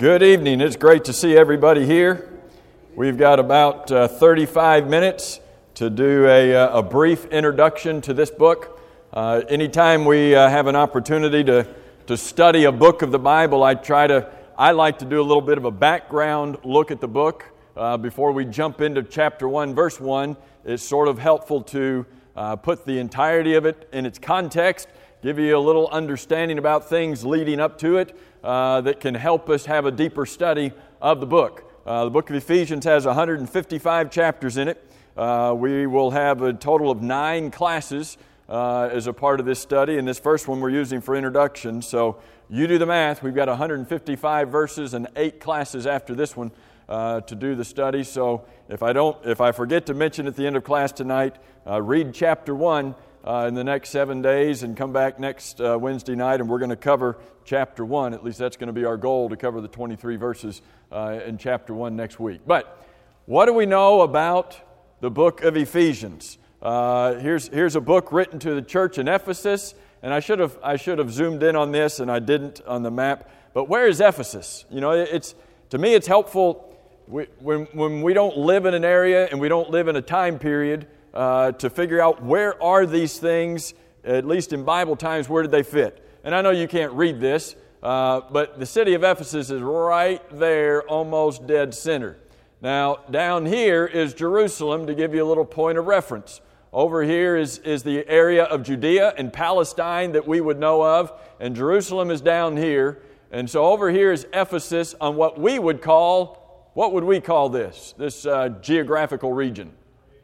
Good evening. It's great to see everybody here. We've got about 35 minutes to do a brief introduction to this book. Anytime we have an opportunity to study a book of the Bible, I like to do a little bit of a background look at the book before we jump into chapter 1, verse 1. It's sort of helpful to put the entirety of it in its context, give you a little understanding about things leading up to it that can help us have a deeper study of the book. The book of Ephesians has 155 chapters in it. We will have a total of 9 classes as a part of this study, and this first one we're using for introduction. So you do the math. We've got 155 verses and 8 classes after this one to do the study. So if I forget to mention at the end of class tonight, read chapter 1 in the next 7 days and come back next Wednesday night, and we're going to cover chapter 1. At least that's going to be our goal, to cover the 23 verses in chapter 1 next week. But what do we know about the book of Ephesians? Here's a book written to the church in Ephesus, and I should have zoomed in on this, and I didn't on the map. But where is Ephesus? You know, to me it's helpful when we don't live in an area and we don't live in a time period to figure out where are these things, at least in Bible times, where did they fit? And I know you can't read this, but the city of Ephesus is right there, almost dead center. Now, down here is Jerusalem, to give you a little point of reference. Over here is the area of Judea and Palestine that we would know of, and Jerusalem is down here. And so over here is Ephesus on what we would call, what would we call this geographical region?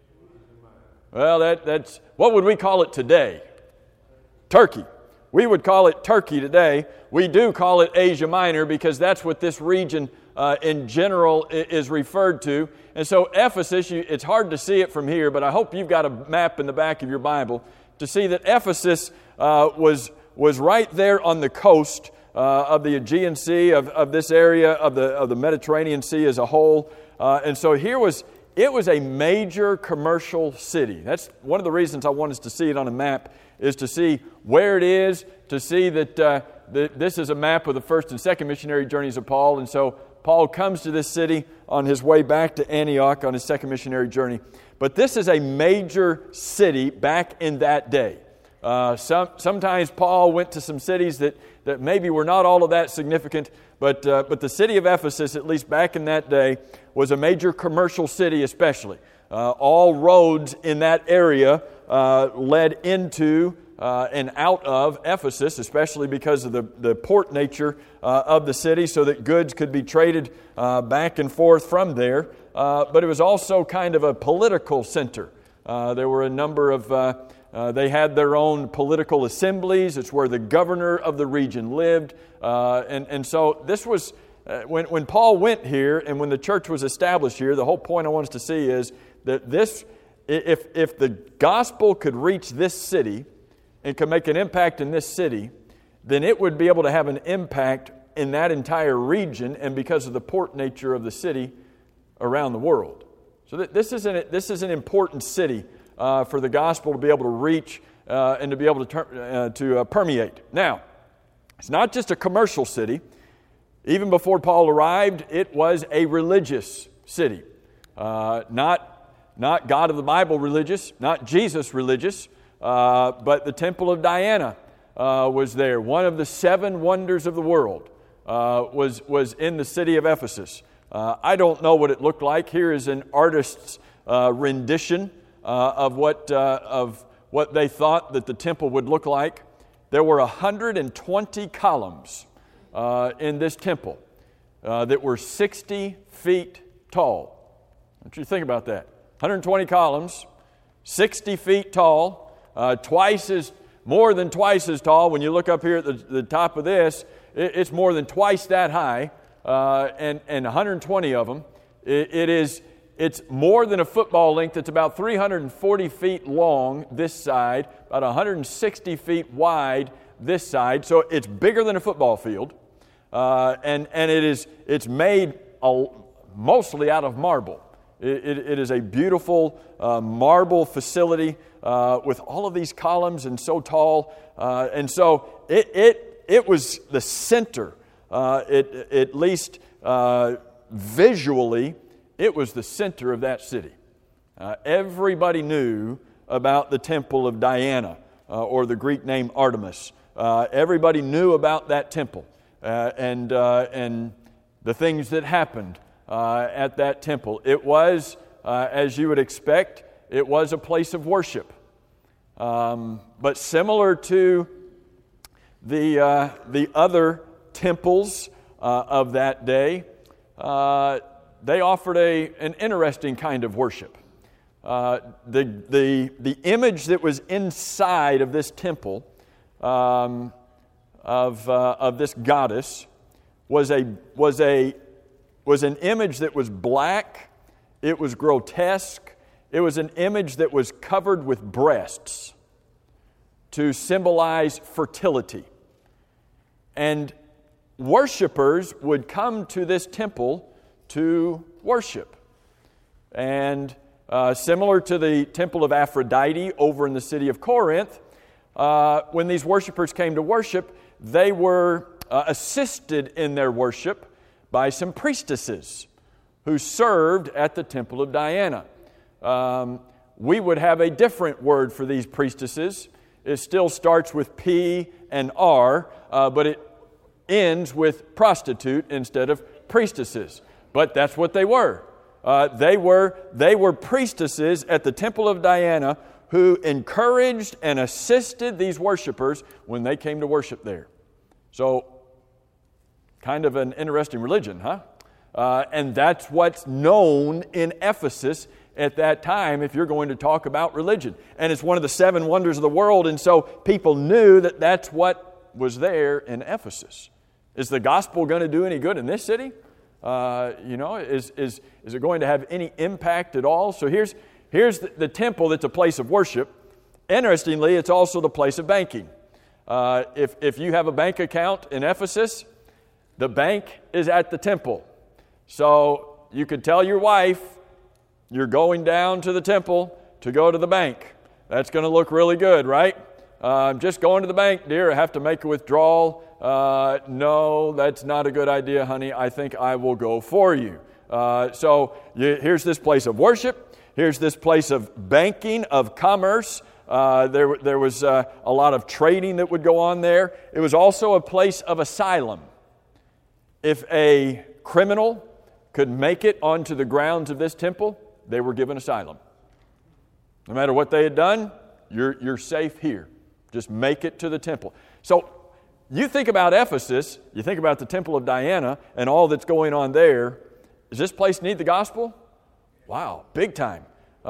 Well, that's what would we call it today? Turkey. We would call it Turkey today. We do call it Asia Minor because that's what this region in general is referred to. And so Ephesus, it's hard to see it from here, but I hope you've got a map in the back of your Bible to see that Ephesus was right there on the coast of the Aegean Sea, of this area of the Mediterranean Sea as a whole. And so it was a major commercial city. That's one of the reasons I want us to see it on a map, is to see where it is, to see that this is a map of the first and second missionary journeys of Paul. And so Paul comes to this city on his way back to Antioch on his second missionary journey. But this is a major city back in that day. Sometimes Paul went to some cities that maybe were not all of that significant, but the city of Ephesus, at least back in that day, was a major commercial city especially. All roads in that area led into and out of Ephesus, especially because of the port nature of the city, so that goods could be traded back and forth from there. But it was also kind of a political center. There were a number of... they had their own political assemblies. It's where the governor of the region lived. And so this was... When Paul went here and when the church was established here, the whole point I want us to see is that if the gospel could reach this city and could make an impact in this city, then it would be able to have an impact in that entire region, and because of the port nature of the city, around the world. So this is an important city for the gospel to be able to reach and to be able to permeate. Now, it's not just a commercial city. Even before Paul arrived, it was a religious city. Not God of the Bible religious, not Jesus religious, but the Temple of Diana was there. One of the 7 wonders of the world was in the city of Ephesus. I don't know what it looked like. Here is an artist's rendition of what they thought that the temple would look like. There were 120 columns in this temple that were 60 feet tall. I want you to think about that. 120 columns, 60 feet tall, more than twice as tall. When you look up here at the top of this, it's more than twice that high, and 120 of them. It's more than a football length. It's about 340 feet long this side, about 160 feet wide this side. So it's bigger than a football field, and it's made mostly out of marble. It is a beautiful marble facility with all of these columns and so tall, and so it was the center at least visually, it was the center of that city. Everybody knew about the temple of Diana, or the Greek name Artemis. Everybody knew about that temple and the things that happened at that temple. It was, as you would expect, it was a place of worship. But similar to the other temples of that day, they offered an interesting kind of worship. The image that was inside of this temple of this goddess was an image that was black. It was grotesque. It was an image that was covered with breasts to symbolize fertility. And worshipers would come to this temple to worship. And similar to the temple of Aphrodite over in the city of Corinth, when these worshipers came to worship, they were assisted in their worship by some priestesses who served at the temple of Diana. We would have a different word for these priestesses. It still starts with P and R, but it ends with prostitute instead of priestesses. But that's what they were. They were priestesses at the temple of Diana who encouraged and assisted these worshipers when they came to worship there. So, kind of an interesting religion, huh? And that's what's known in Ephesus at that time if you're going to talk about religion. And it's one of the 7 wonders of the world, and so people knew that that's what was there in Ephesus. Is the gospel going to do any good in this city? Is it going to have any impact at all? So here's the temple that's a place of worship. Interestingly, it's also the place of banking. If you have a bank account in Ephesus, the bank is at the temple. So you could tell your wife, you're going down to the temple to go to the bank. That's going to look really good, right? I'm just going to the bank, dear. I have to make a withdrawal. No, that's not a good idea, honey. I think I will go for you. Here's this place of worship. Here's this place of banking, of commerce. There was a lot of trading that would go on there. It was also a place of asylum. If a criminal could make it onto the grounds of this temple, they were given asylum. No matter what they had done, you're safe here. Just make it to the temple. So you think about Ephesus, you think about the temple of Diana and all that's going on there. Does this place need the gospel? Wow, big time.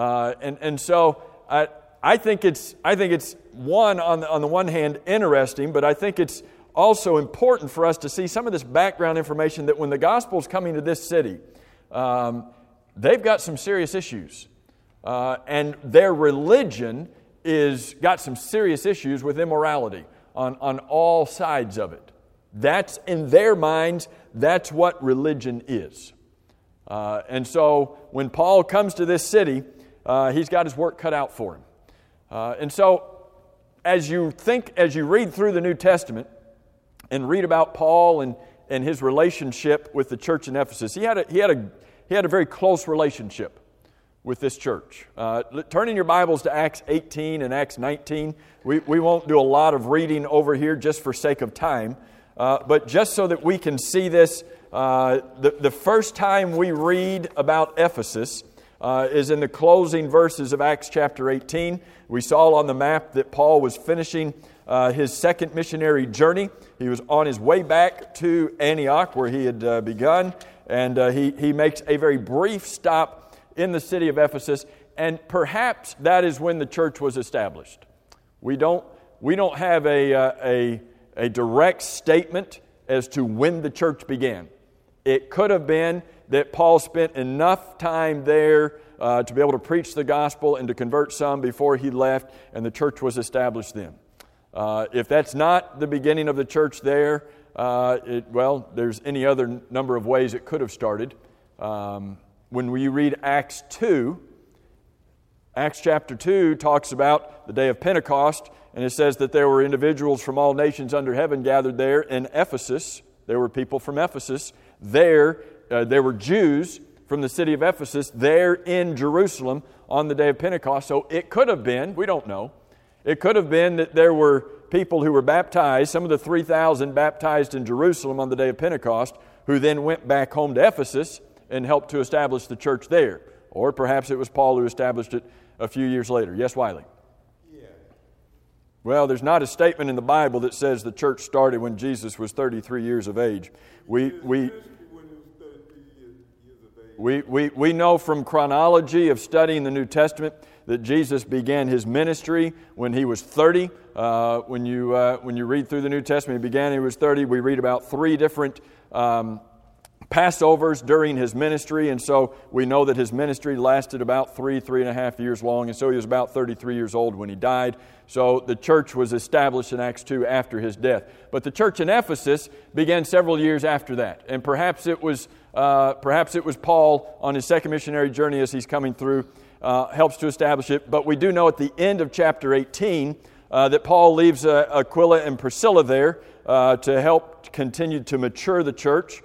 So I think it's one on the one hand interesting, but I think it's also important for us to see some of this background information that when the gospel is coming to this city, they've got some serious issues, and their religion is got some serious issues with immorality on all sides of it. That's in their minds. That's what religion is. And so when Paul comes to this city, he's got his work cut out for him. And so as you read through the New Testament and read about Paul and his relationship with the church in Ephesus, he had a very close relationship with this church. Turn in your Bibles to Acts 18 and Acts 19. We won't do a lot of reading over here just for sake of time, but just so that we can see this, the first time we read about Ephesus is in the closing verses of Acts chapter 18. We saw on the map that Paul was finishing his second missionary journey. He was on his way back to Antioch where he had begun, and he makes a very brief stop in the city of Ephesus, and perhaps that is when the church was established. We don't have a direct statement as to when the church began. It could have been that Paul spent enough time there to be able to preach the gospel and to convert some before he left, and the church was established then. If that's not the beginning of the church there, there's any other number of ways it could have started. When we read Acts 2, Acts chapter 2 talks about the day of Pentecost, and it says that there were individuals from all nations under heaven gathered there in Ephesus. There were people from Ephesus there. There were Jews from the city of Ephesus there in Jerusalem on the day of Pentecost. So it could have been, we don't know, it could have been that there were people who were baptized, some of the 3,000 baptized in Jerusalem on the day of Pentecost, who then went back home to Ephesus and helped to establish the church there. Or perhaps it was Paul who established it a few years later. Yes, Wiley? Yeah. Well, there's not a statement in the Bible that says the church started when Jesus was 33 years of age. We know from chronology of studying the New Testament that Jesus began His ministry when He was 30. When you read through the New Testament, He began when He was 30. We read about 3 different Passovers during His ministry, and so we know that His ministry lasted about 3.5 years long, and so He was about 33 years old when He died. So the church was established in Acts 2 after His death. But the church in Ephesus began several years after that, and perhaps it was Paul on his second missionary journey as he's coming through helps to establish it. But we do know at the end of chapter 18 that Paul leaves Aquila and Priscilla there to help continue to mature the church.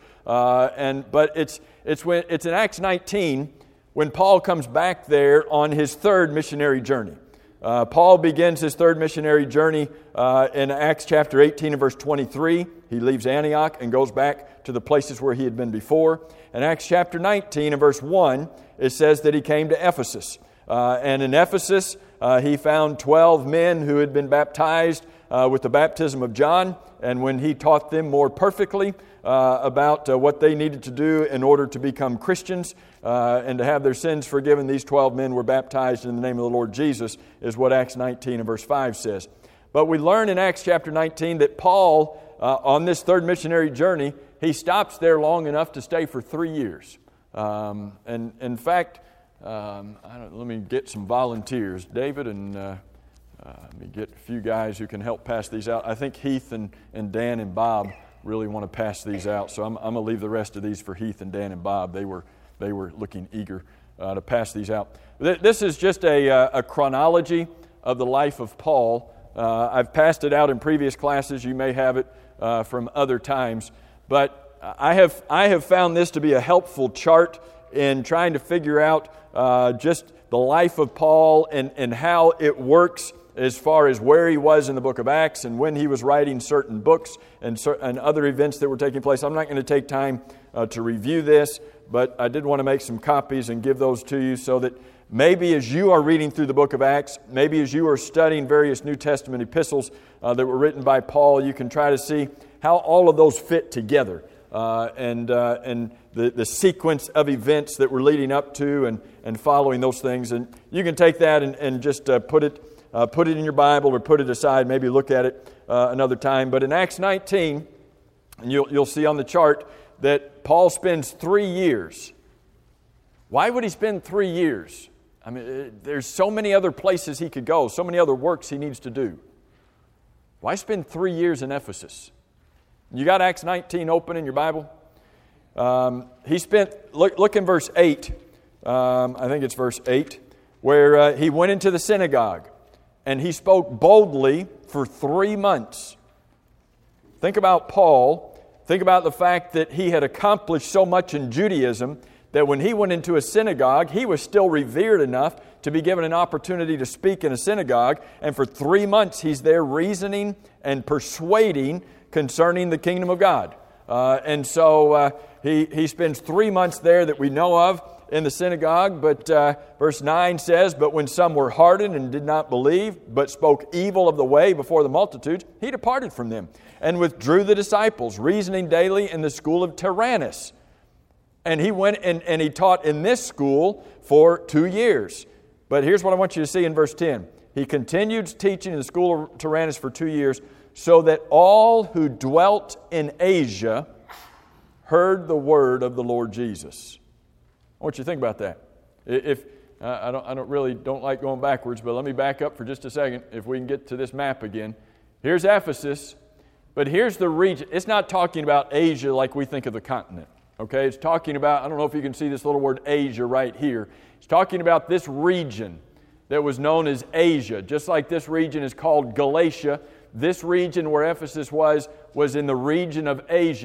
But it's in Acts 19 when Paul comes back there on his third missionary journey. Paul begins his third missionary journey in Acts chapter 18 and verse 23. He leaves Antioch and goes back to the places where he had been before. In Acts chapter 19 and verse 1, it says that he came to Ephesus. And in Ephesus, he found 12 men who had been baptized with the baptism of John. And when he taught them more perfectly about what they needed to do in order to become Christians and to have their sins forgiven, these 12 men were baptized in the name of the Lord Jesus, is what Acts 19 and verse 5 says. But we learn in Acts chapter 19 that Paul, on this third missionary journey, he stops there long enough to stay for 3 years. And in fact, let me get some volunteers. David and let me get a few guys who can help pass these out. I think Heath and Dan and Bob really want to pass these out. So I'm going to leave the rest of these for Heath and Dan and Bob. They were looking eager to pass these out. This is just a chronology of the life of Paul. I've passed it out in previous classes. You may have it from other times. But I have found this to be a helpful chart in trying to figure out just the life of Paul and how it works as far as where he was in the book of Acts and when he was writing certain books and other events that were taking place. I'm not going to take time to review this, but I did want to make some copies and give those to you so that maybe as you are reading through the book of Acts, maybe as you are studying various New Testament epistles that were written by Paul, you can try to see how all of those fit together and the sequence of events that were leading up to and following those things. And you can take that and just put it in your Bible or put it aside, maybe look at it another time. But in Acts 19, and you'll see on the chart that Paul spends 3 years. Why would he spend 3 years? I mean, there's so many other places he could go, so many other works he needs to do. Why spend 3 years in Ephesus? You got Acts 19 open in your Bible? He spent, look in verse 8, I think it's verse 8, where he went into the synagogue and he spoke boldly for 3 months. Think about Paul. Think about the fact that he had accomplished so much in Judaism that when he went into a synagogue, he was still revered enough to be given an opportunity to speak in a synagogue. And for 3 months, he's there reasoning and persuading concerning the kingdom of God. And so he spends 3 months there that we know of in the synagogue. But verse 9 says, "But when some were hardened and did not believe, but spoke evil of the way before the multitudes, he departed from them and withdrew the disciples, reasoning daily in the school of Tyrannus." And he went and he taught in this school for 2 years. But here's what I want you to see in verse 10. He continued teaching in the school of Tyrannus for 2 years, so that all who dwelt in Asia heard the word of the Lord Jesus. I want you to think about that. If I don't like going backwards, but let me back up for just a second if we can get to this map again. Here's Ephesus, but here's the region. It's not talking about Asia like we think of the continent. Okay, it's talking about, I don't know if you can see this little word Asia right here. It's talking about this region that was known as Asia. Just like this region is called Galatia, this region where Ephesus was in the region of Asia.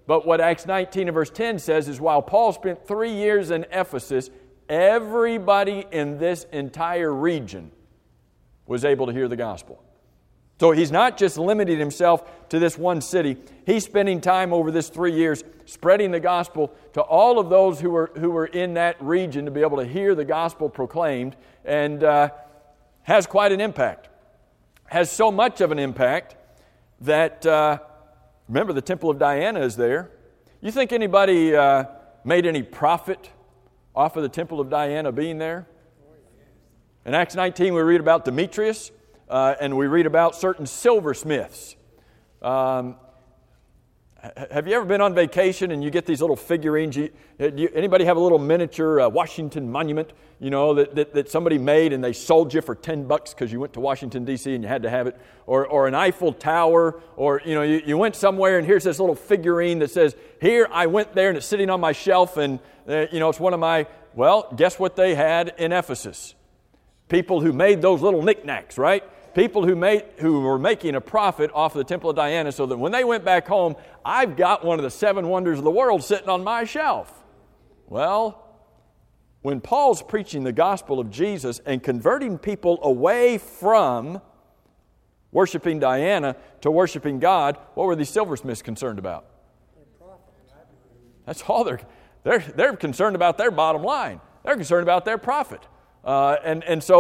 But what Acts 19 and verse 10 says is while Paul spent 3 years in Ephesus, everybody in this entire region was able to hear the gospel. So he's not just limiting himself to this one city. He's spending time over this 3 years spreading the gospel to all of those who were in that region to be able to hear the gospel proclaimed, and has quite an impact. Has so much of an impact that, remember, the Temple of Diana is there. You think anybody made any profit off of the Temple of Diana being there? In Acts 19 we read about Demetrius. And we read about certain silversmiths. Have you ever been on vacation and you get these little figurines? Anybody have a little miniature Washington monument, that somebody made and they sold you for $10 because you went to Washington, D.C. and you had to have it? Or an Eiffel Tower, or, you went somewhere and here's this little figurine that says, here, I went there and it's sitting on my shelf and, it's one of my, well, guess what they had in Ephesus? People who made those little knickknacks, right? People who were making a profit off of the Temple of Diana, so that when they went back home, I've got one of the 7 wonders of the world sitting on my shelf. Well, when Paul's preaching the gospel of Jesus and converting people away from worshiping Diana to worshiping God, what were these silversmiths concerned about? That's all they're concerned about. Their bottom line. They're concerned about their profit. So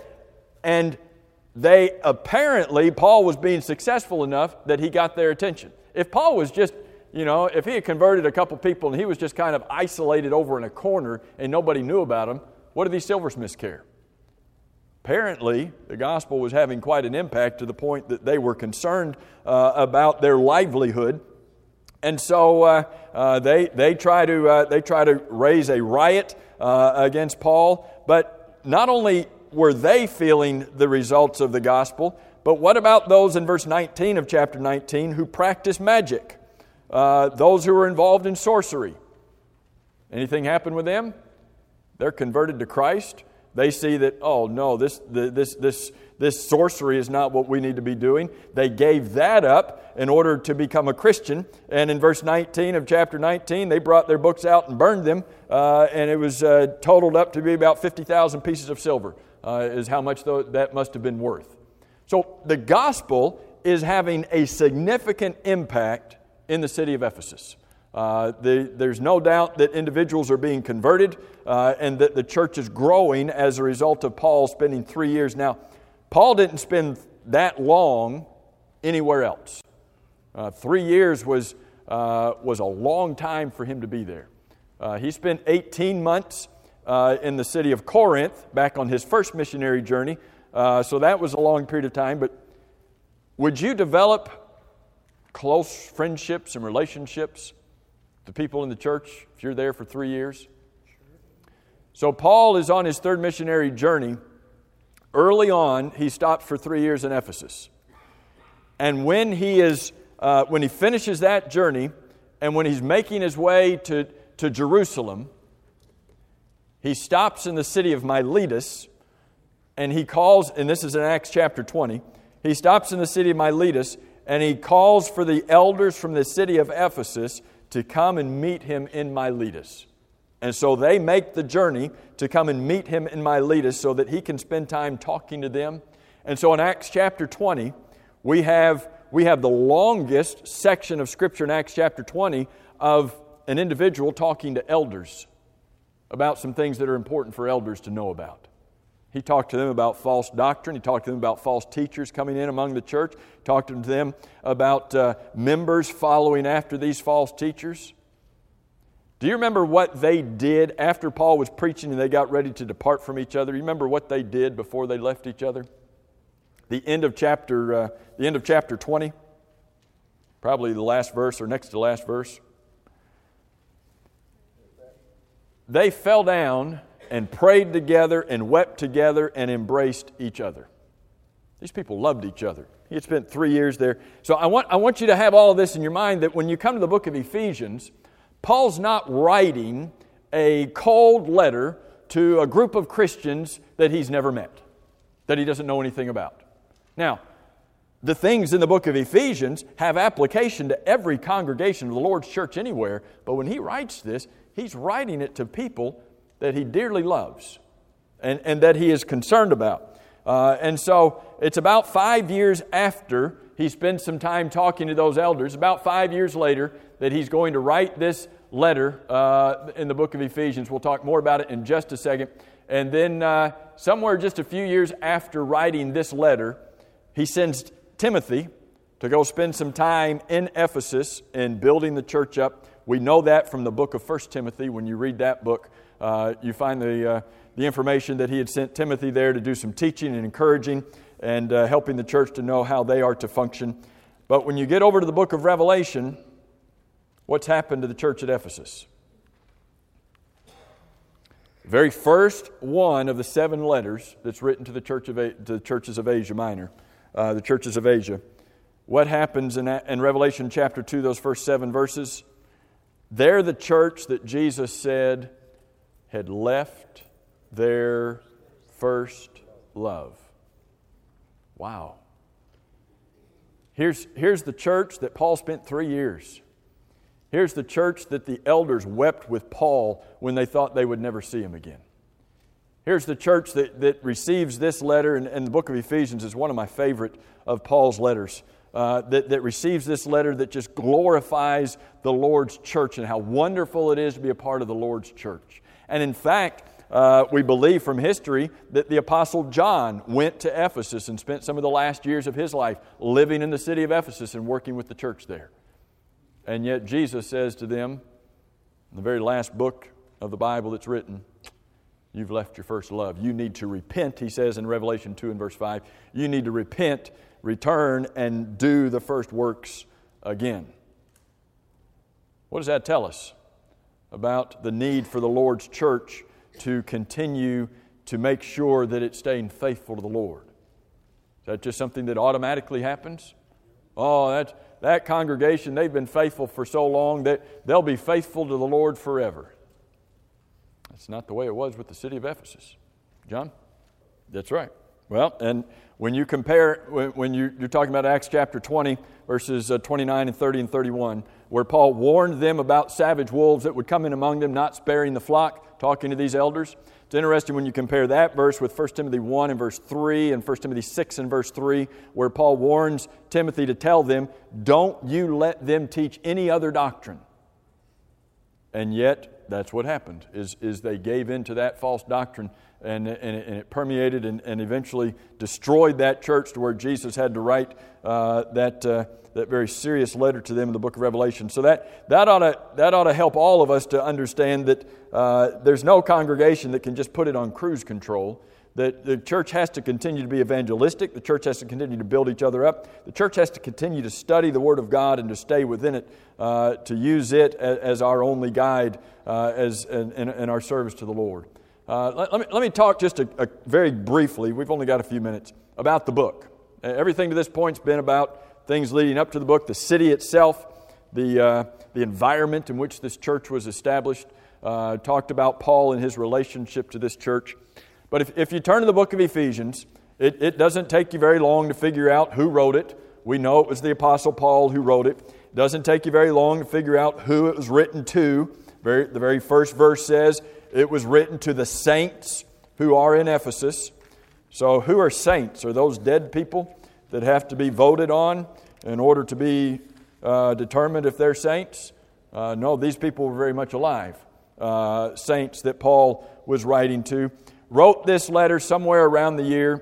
they apparently, Paul was being successful enough that he got their attention. If Paul was just, if he had converted a couple people and he was just kind of isolated over in a corner and nobody knew about him, what did these silversmiths care? Apparently, the gospel was having quite an impact to the point that they were concerned about their livelihood. And so they try to raise a riot against Paul. But not only were they feeling the results of the gospel, but what about those in verse 19 of chapter 19 who practice magic? Those who were involved in sorcery. Anything happen with them? They're converted to Christ. They see that, oh no, this sorcery is not what we need to be doing. They gave that up in order to become a Christian. And in verse 19 of chapter 19, they brought their books out and burned them. And it was totaled up to be about 50,000 pieces of silver, is how much that must have been worth. So the gospel is having a significant impact in the city of Ephesus. There's no doubt that individuals are being converted and that the church is growing as a result of Paul spending 3 years. Now, Paul didn't spend that long anywhere else. 3 years was a long time for him to be there. He spent 18 months in the city of Corinth back on his first missionary journey. So that was a long period of time. But would you develop close friendships and relationships with the people in the church if you're there for 3 years? So Paul is on his third missionary journey. Early on, he stopped for 3 years in Ephesus. And when he finishes that journey, and when he's making his way to Jerusalem, he stops in the city of Miletus, and he calls, and this is in Acts chapter 20, he stops in the city of Miletus, and he calls for the elders from the city of Ephesus to come and meet him in Miletus. And so they make the journey to come and meet him in Miletus so that he can spend time talking to them. And so in Acts chapter 20, we have the longest section of Scripture in Acts chapter 20 of an individual talking to elders about some things that are important for elders to know about. He talked to them about false doctrine. He talked to them about false teachers coming in among the church. He talked to them about members following after these false teachers. Do you remember what they did after Paul was preaching and they got ready to depart from each other? You remember what they did before they left each other? The end of chapter 20, probably the last verse or next to last verse. They fell down and prayed together and wept together and embraced each other. These people loved each other. He had spent 3 years there. So I want you to have all of this in your mind, that when you come to the book of Ephesians, Paul's not writing a cold letter to a group of Christians that he's never met, that he doesn't know anything about. Now, the things in the book of Ephesians have application to every congregation of the Lord's church anywhere. But when he writes this, he's writing it to people that he dearly loves and that he is concerned about. And so it's about 5 years after he spends some time talking to those elders, about 5 years later, that he's going to write this letter in the book of Ephesians. We'll talk more about it in just a second. And then somewhere just a few years after writing this letter, he sends Timothy to go spend some time in Ephesus and building the church up. We know that from the book of 1 Timothy. When you read that book, you find the information that he had sent Timothy there to do some teaching and encouraging and helping the church to know how they are to function. But when you get over to the book of Revelation, what's happened to the church at Ephesus? The very first one of the 7 letters that's written to the churches of Asia Minor, the churches of Asia. What happens in Revelation chapter 2, those first 7 verses? They're the church that Jesus said had left their first love. Wow. Here's the church that Paul spent 3 years. Here's the church that the elders wept with Paul when they thought they would never see him again. Here's the church that receives this letter, and the book of Ephesians is one of my favorite of Paul's letters, that receives this letter that just glorifies the Lord's church and how wonderful it is to be a part of the Lord's church. And in fact, we believe from history that the Apostle John went to Ephesus and spent some of the last years of his life living in the city of Ephesus and working with the church there. And yet Jesus says to them, in the very last book of the Bible that's written, you've left your first love. You need to repent, he says in Revelation 2 and verse 5. You need to repent, return, and do the first works again. What does that tell us about the need for the Lord's church to continue to make sure that it's staying faithful to the Lord? Is that just something that automatically happens? Oh, that congregation, they've been faithful for so long that they'll be faithful to the Lord forever. That's not the way it was with the city of Ephesus. John? That's right. Well, and when you compare, when you're talking about Acts chapter 20, verses 29 and 30 and 31, where Paul warned them about savage wolves that would come in among them, not sparing the flock, talking to these elders. It's interesting when you compare that verse with 1 Timothy 1 and verse 3 and 1 Timothy 6 and verse 3, where Paul warns Timothy to tell them, don't you let them teach any other doctrine. And yet, that's what happened, is they gave in to that false doctrine, and it permeated and eventually destroyed that church to where Jesus had to write that very serious letter to them in the book of Revelation. So that ought to help all of us to understand that there's no congregation that can just put it on cruise control. That the church has to continue to be evangelistic. The church has to continue to build each other up. The church has to continue to study the Word of God and to stay within it, to use it as our only guide in our service to the Lord. Let me talk just very briefly, we've only got a few minutes, about the book. Everything to this point has been about things leading up to the book, the city itself, the environment in which this church was established, talked about Paul and his relationship to this church. But if you turn to the book of Ephesians, it doesn't take you very long to figure out who wrote it. We know it was the Apostle Paul who wrote it. It doesn't take you very long to figure out who it was written to. The very first verse says it was written to the saints who are in Ephesus. So who are saints? Are those dead people that have to be voted on in order to be determined if they're saints? No, these people were very much alive. Saints that Paul was writing to. Wrote this letter somewhere around the year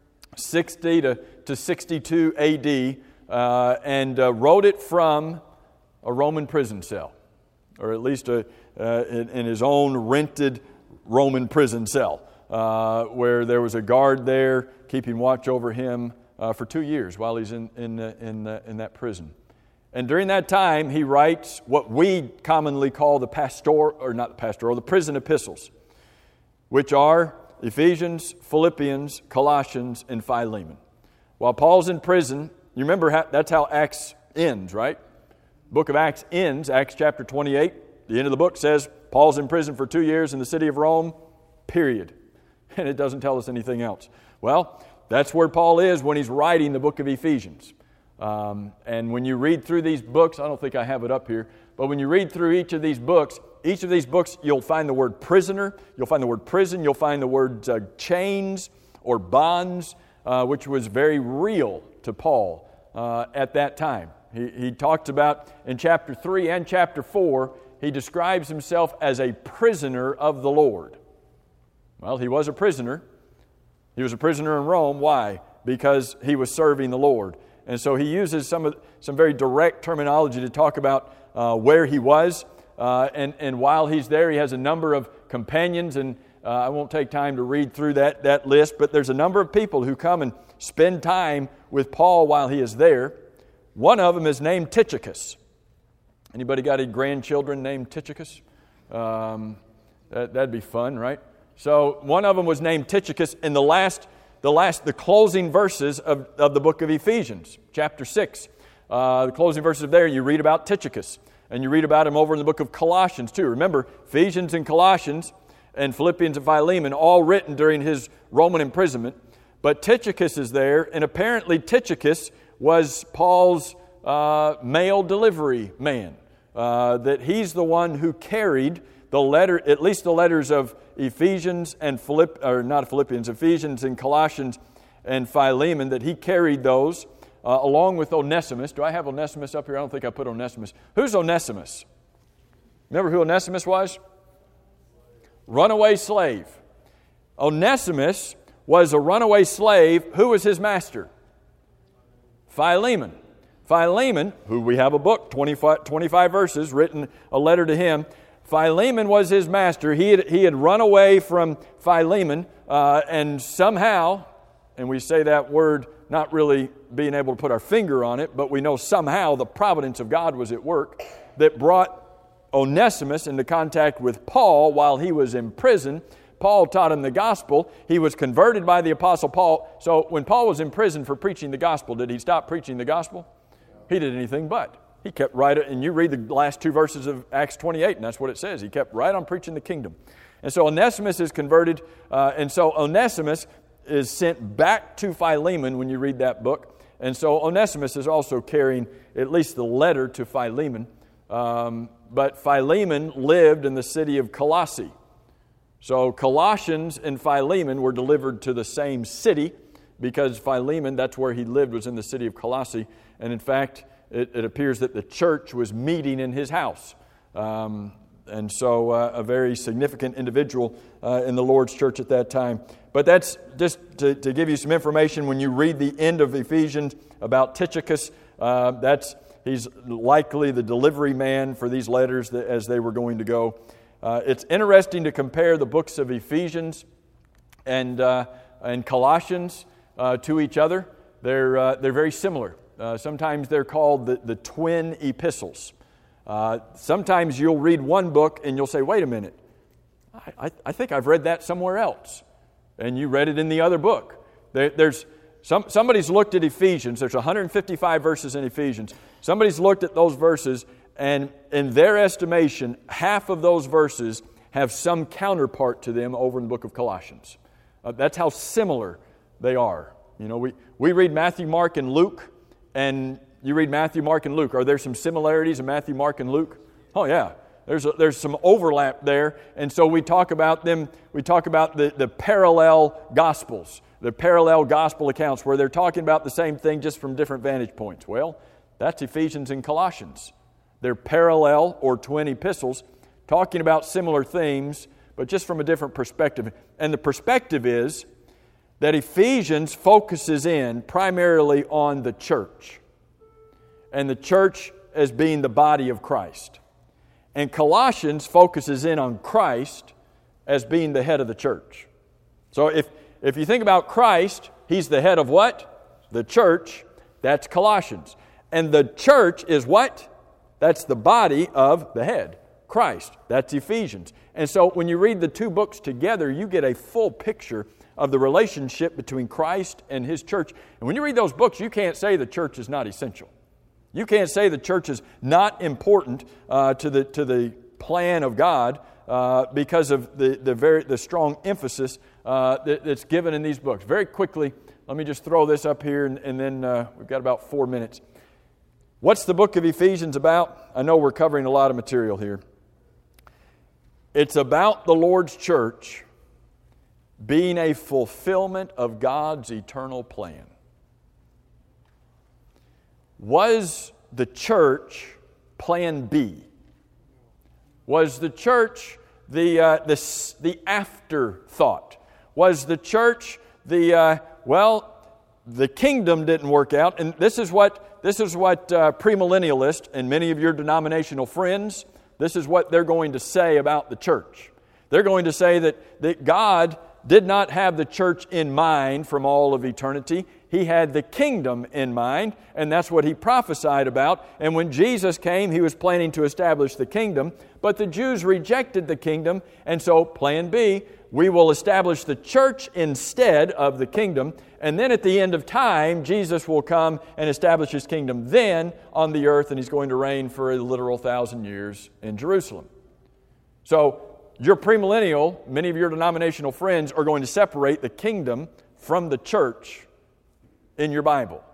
60 to 62 A.D. And wrote it from a Roman prison cell, or at least in his own rented Roman prison cell, where there was a guard there keeping watch over him for 2 years while he's in that prison. And during that time, he writes what we commonly call the prison epistles, which are Ephesians, Philippians, Colossians, and Philemon. While Paul's in prison, you remember that's how Acts ends, right? The book of Acts ends, Acts chapter 28. The end of the book says Paul's in prison for 2 years in the city of Rome, period. And it doesn't tell us anything else. Well, that's where Paul is when he's writing the book of Ephesians. And when you read through these books, I don't think I have it up here, but when you read through each of these books, you'll find the word prisoner, you'll find the word prison, you'll find the word chains or bonds, which was very real to Paul at that time. He talks about, in chapter 3 and chapter 4, he describes himself as a prisoner of the Lord. Well, he was a prisoner. He was a prisoner in Rome. Why? Because he was serving the Lord. And so he uses some very direct terminology to talk about where he was. And while he's there, he has a number of companions. And I won't take time to read through that list, but there's a number of people who come and spend time with Paul while he is there. One of them is named Tychicus. Anybody got any grandchildren named Tychicus? That'd be fun, right? So one of them was named Tychicus in the closing verses of the book of Ephesians, chapter 6. The closing verses there, you read about Tychicus. And you read about him over in the book of Colossians too. Remember, Ephesians and Colossians and Philippians and Philemon, all written during his Roman imprisonment. But Tychicus is there, and apparently Tychicus was Paul's mail delivery man. That he's the one who carried the letter, at least the letters of Ephesians and Ephesians and Colossians and Philemon, that he carried those along with Onesimus. Do I have Onesimus up here? I don't think I put Onesimus. Who's Onesimus? Remember who Onesimus was? Runaway slave. Onesimus was a runaway slave. Who was his master? Philemon. Philemon, who we have a book, 25 verses, written a letter to him. Philemon was his master. He had run away from Philemon, and somehow, and we say that word not really being able to put our finger on it, but we know somehow the providence of God was at work that brought Onesimus into contact with Paul while he was in prison. Paul taught him the gospel. He was converted by the Apostle Paul. So when Paul was in prison for preaching the gospel, did he stop preaching the gospel? He did anything but. He kept right, and you read the last two verses of Acts 28, and that's what it says. He kept right on preaching the kingdom. And so Onesimus is converted, and so Onesimus is sent back to Philemon when you read that book. And so Onesimus is also carrying at least the letter to Philemon. But Philemon lived in the city of Colossae. So Colossians and Philemon were delivered to the same city because Philemon, that's where he lived, was in the city of Colossae. And in fact, it appears that the church was meeting in his house. And so a very significant individual in the Lord's church at that time. But that's just to give you some information. When you read the end of Ephesians about Tychicus, he's likely the delivery man for these letters as they were going to go. It's interesting to compare the books of Ephesians and Colossians to each other. They're very similar. Sometimes they're called the twin epistles. Sometimes you'll read one book and you'll say, wait a minute, I think I've read that somewhere else. And you read it in the other book. Somebody's looked at Ephesians. There's 155 verses in Ephesians. Somebody's looked at those verses, and in their estimation, half of those verses have some counterpart to them over in the book of Colossians. That's how similar they are. You know, we read Matthew, Mark, and Luke, and you read Matthew, Mark, and Luke. Are there some similarities in Matthew, Mark, and Luke? Oh, yeah. There's some overlap there. And so we talk about them. We talk about the parallel gospels, the parallel gospel accounts where they're talking about the same thing just from different vantage points. Well, that's Ephesians and Colossians. They're parallel or twin epistles talking about similar themes, but just from a different perspective. And the perspective is that Ephesians focuses in primarily on the church, and the church as being the body of Christ. And Colossians focuses in on Christ as being the head of the church. So if you think about Christ, He's the head of what? The church. That's Colossians. And the church is what? That's the body of the head, Christ. That's Ephesians. And so when you read the two books together, you get a full picture of the relationship between Christ and His church. And when you read those books, you can't say the church is not essential. You can't say the church is not important to the plan of God because of the strong emphasis that's given in these books. Very quickly, let me just throw this up here, and then we've got about 4 minutes. What's the book of Ephesians about? I know we're covering a lot of material here. It's about the Lord's church being a fulfillment of God's eternal plan. Was the church plan B? Was the church the afterthought? Was the church the kingdom didn't work out? And this is what premillennialists and many of your denominational friends, this is what they're going to say about the church. They're going to say that God did not have the church in mind from all of eternity. He had the kingdom in mind, and that's what He prophesied about. And when Jesus came, He was planning to establish the kingdom, but the Jews rejected the kingdom, and so plan B, we will establish the church instead of the kingdom, and then at the end of time, Jesus will come and establish His kingdom then on the earth, and He's going to reign for a literal 1,000 years in Jerusalem. So, your premillennial, many of your denominational friends are going to separate the kingdom from the church in your Bible.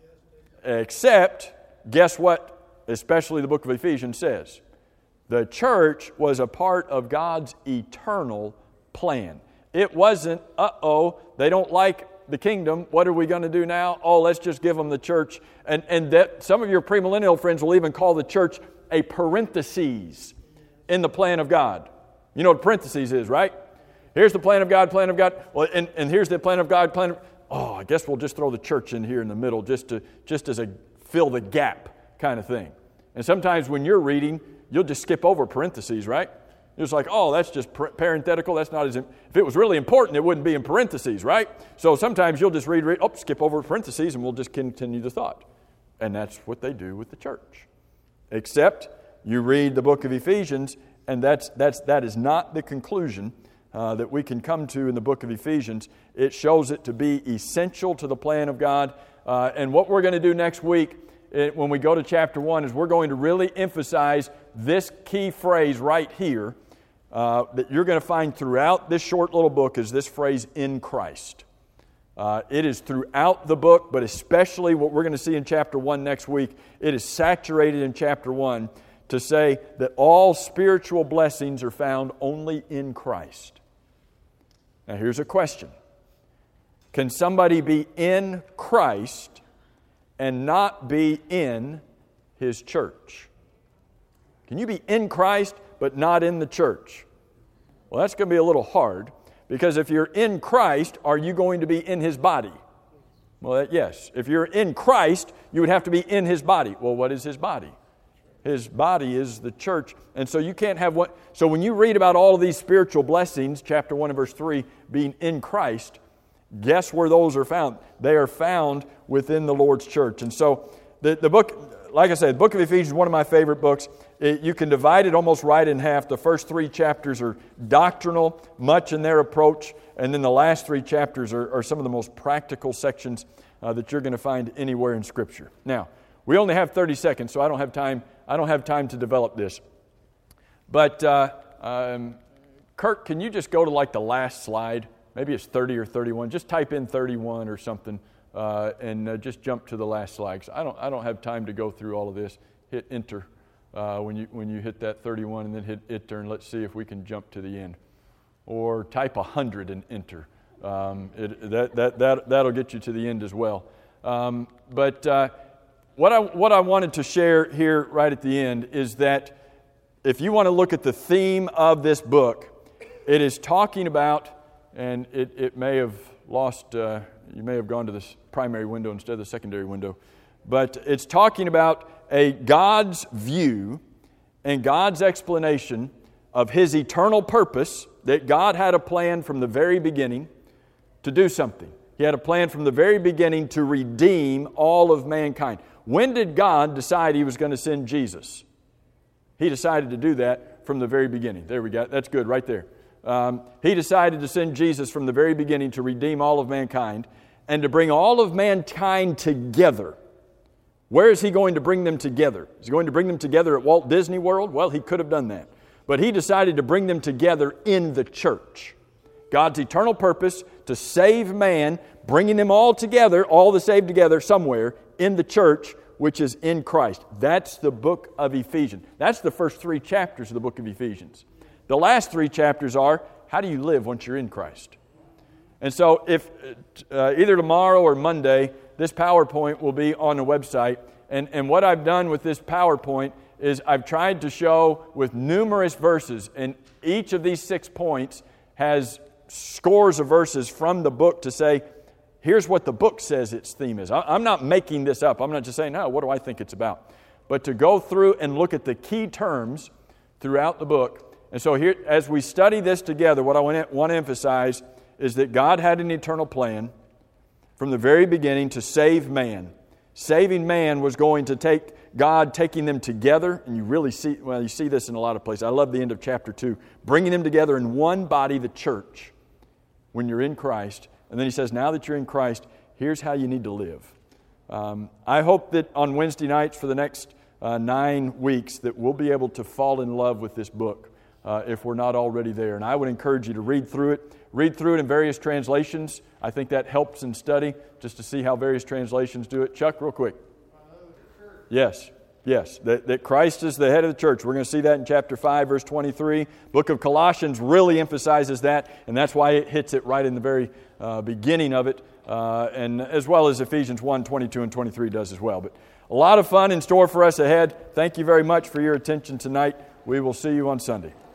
Except, guess what? Especially the book of Ephesians says. The church was a part of God's eternal plan. It wasn't, they don't like the kingdom. What are we going to do now? Oh, let's just give them the church. And that some of your premillennial friends will even call the church a parenthesis in the plan of God. You know what parentheses is, right? Here's the plan of God. Well, and here's the plan of God, I guess we'll just throw the church in here in the middle just as a fill the gap kind of thing. And sometimes when you're reading, you'll just skip over parentheses, right? It's like, that's just parenthetical. That's not as... If it was really important, it wouldn't be in parentheses, right? So sometimes you'll just read, skip over parentheses, and we'll just continue the thought. And that's what they do with the church. Except you read the book of Ephesians, and that is not the conclusion that we can come to in the book of Ephesians. It shows it to be essential to the plan of God. And what we're going to do next week when we go to chapter 1 is we're going to really emphasize this key phrase right here that you're going to find throughout this short little book is this phrase, in Christ. It is throughout the book, but especially what we're going to see in chapter 1 next week. It is saturated in chapter 1 to say that all spiritual blessings are found only in Christ. Now here's a question. Can somebody be in Christ and not be in His church? Can you be in Christ but not in the church? Well, that's going to be a little hard, because if you're in Christ, are you going to be in His body? Well, yes. If you're in Christ, you would have to be in His body. Well, what is His body? His body is the church. And so you can't have one. So when you read about all of these spiritual blessings, chapter 1 and verse 3, being in Christ, guess where those are found? They are found within the Lord's church. And so the book, like I said, the book of Ephesians is one of my favorite books. You can divide it almost right in half. The first 3 chapters are doctrinal, much in their approach. And then the last 3 chapters are some of the most practical sections that you're going to find anywhere in Scripture. Now, we only have 30 seconds, so I don't have time to develop this. But Kirk, can you just go to like the last slide? Maybe it's 30 or 31. Just type in 31 or something, and just jump to the last slide. 'Cause I don't have time to go through all of this. Hit enter when you hit that 31, and then hit enter, and let's see if we can jump to the end. Or type 100 and enter. That'll get you to the end as well. What I wanted to share here right at the end is that if you want to look at the theme of this book, it is talking about, and it may have lost, you may have gone to this primary window instead of the secondary window, but it's talking about God's view and God's explanation of His eternal purpose, that God had a plan from the very beginning to do something. He had a plan from the very beginning to redeem all of mankind. When did God decide He was going to send Jesus? He decided to do that from the very beginning. There we go. That's good right there. He decided to send Jesus from the very beginning to redeem all of mankind and to bring all of mankind together. Where is He going to bring them together? Is He going to bring them together at Walt Disney World? Well, He could have done that. But He decided to bring them together in the church. God's eternal purpose to save man, bringing them all together, all the saved together somewhere in the church, which is in Christ. That's the book of Ephesians. That's the first 3 chapters of the book of Ephesians. The last 3 chapters are, how do you live once you're in Christ? And so if either tomorrow or Monday, this PowerPoint will be on the website. And what I've done with this PowerPoint is I've tried to show with numerous verses, and each of these 6 points has scores of verses from the book to say, here's what the book says its theme is. I'm not making this up. I'm not just saying, no, what do I think it's about? But to go through and look at the key terms throughout the book. And so here, as we study this together, what I want to emphasize is that God had an eternal plan from the very beginning to save man. Saving man was going to take God taking them together, and you really see, you see this in a lot of places. I love the end of chapter 2, bringing them together in one body, the church, when you're in Christ. And then he says, now that you're in Christ, here's how you need to live. I hope that on Wednesday nights for the next 9 weeks that we'll be able to fall in love with this book if we're not already there. And I would encourage you to read through it. Read through it in various translations. I think that helps in study, just to see how various translations do it. Chuck, real quick. Yes. That Christ is the head of the church. We're going to see that in chapter 5, verse 23. Book of Colossians really emphasizes that, and that's why it hits it right in the very beginning of it, and as well as Ephesians 1, 22 and 23 does as well. But a lot of fun in store for us ahead. Thank you very much for your attention tonight. We will see you on Sunday.